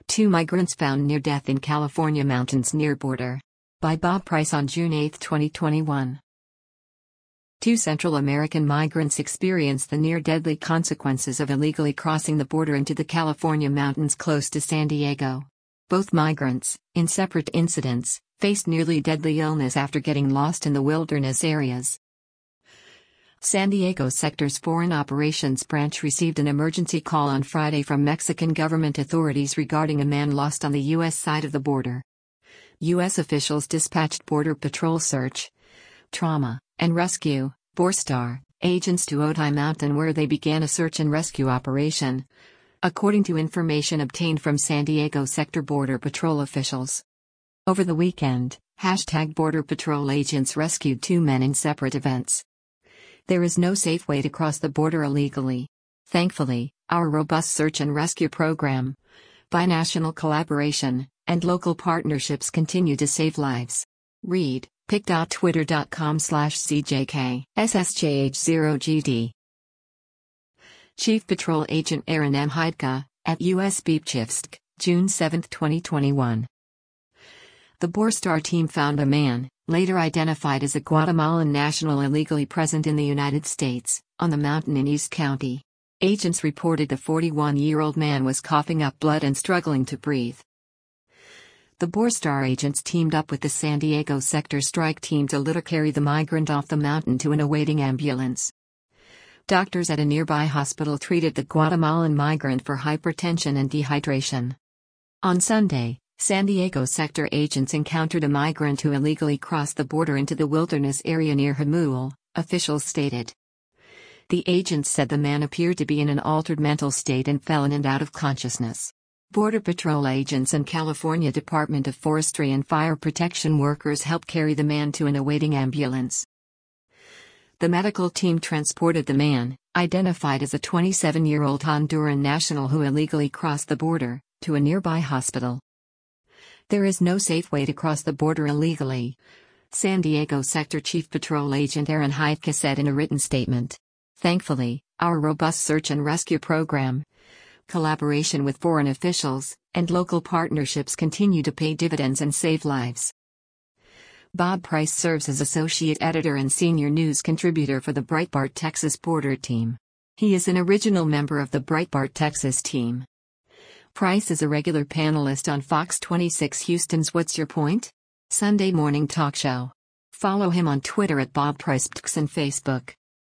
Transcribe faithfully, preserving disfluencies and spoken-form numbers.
Two migrants found near death in California mountains near border. By Bob Price on June eighth, twenty twenty-one. Two Central American migrants experienced the near-deadly consequences of illegally crossing the border into the California mountains close to San Diego. Both migrants, in separate incidents, faced nearly deadly illness after getting lost in the wilderness areas. San Diego Sector's Foreign Operations Branch received an emergency call on Friday from Mexican government authorities regarding a man lost on the U S side of the border. U S officials dispatched Border Patrol search, trauma, and rescue, BORSTAR, agents to Otay Mountain where they began a search and rescue operation, according to information obtained from San Diego Sector Border Patrol officials. Over the weekend, hashtag Border Patrol agents rescued two men in separate events. There is no safe way to cross the border illegally. Thankfully, our robust search and rescue program, binational collaboration, and local partnerships continue to save lives. Read, pic.twitter.com slash CJK SSJH zero G D. Chief Patrol Agent Aaron M. Heidka, at U S Beepchivsk, June seventh, twenty twenty-one. The BORSTAR team found a man, later identified as a Guatemalan national illegally present in the United States, on the mountain in East County. Agents reported the forty-one-year-old man was coughing up blood and struggling to breathe. The BORSTAR agents teamed up with the San Diego Sector Strike Team to later carry the migrant off the mountain to an awaiting ambulance. Doctors at a nearby hospital treated the Guatemalan migrant for hypertension and dehydration. On Sunday, San Diego Sector agents encountered a migrant who illegally crossed the border into the wilderness area near Jamul, officials stated. The agents said the man appeared to be in an altered mental state and fell in and out of consciousness. Border Patrol agents and California Department of Forestry and Fire Protection workers helped carry the man to an awaiting ambulance. The medical team transported the man, identified as a twenty-seven-year-old Honduran national who illegally crossed the border, to a nearby hospital. There is no safe way to cross the border illegally, San Diego Sector Chief Patrol Agent Aaron Heidka said in a written statement. Thankfully, our robust search and rescue program, collaboration with foreign officials, and local partnerships continue to pay dividends and save lives. Bob Price serves as associate editor and senior news contributor for the Breitbart Texas Border Team. He is an original member of the Breitbart Texas team. Price is a regular panelist on Fox twenty-six Houston's What's Your Point? Sunday morning talk show. Follow him on Twitter at Bob Price and Facebook.